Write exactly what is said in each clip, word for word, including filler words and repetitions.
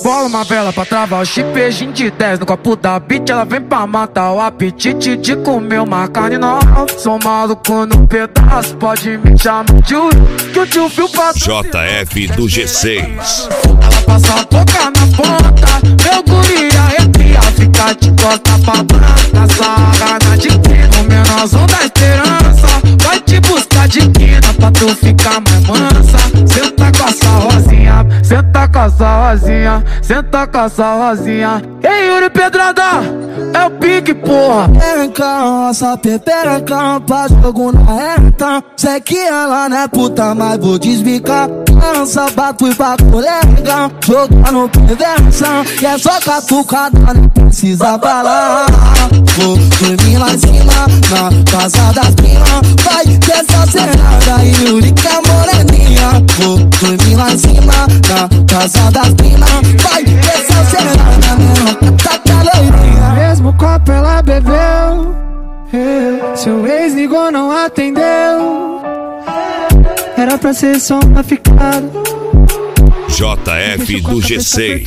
bola uma vela pra travar o chipejinho de dez. No copo da beat ela vem pra matar o apetite de comer uma carne nova. Sou maluco no pedaço, pode me chamar de Uri, que o tio Fio passa J F do G seis. Ela passa a boca na ponta, meu guri arrepia, fica de costa pra branca. Na sarrana de quina, o menorzão da esperança vai te buscar de quina pra tu ficar mais mansa. Senta com essa rosinha, senta com essa rosinha, senta com essa rosinha. Ei, Yuri Pedrada, é o pique, porra. Pereca, nossa pepereca, pra jogo na reta. Sei que ela não é puta, mas vou desbicar. Lança, bato e pra colega, jogar no perversa. E é só catucada, não precisa falar. Vou dormir lá em cima, na casa das primas. Vai dessa serrada, Yuri que é moreninha. Vou dormir lá em cima, na casa das primas. Vai dessa serrada, menor, tá caloirinha. Mesmo copo ela bebeu, yeah. Seu ex ligou, não atendeu. Era pra ser só uma ficada. J F do G seis.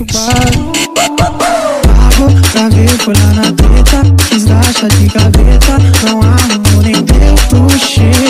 Pagou pra ver, foi lá na treta. Quis dar chá de gaveta, não arrumou nem deu pro cheiro.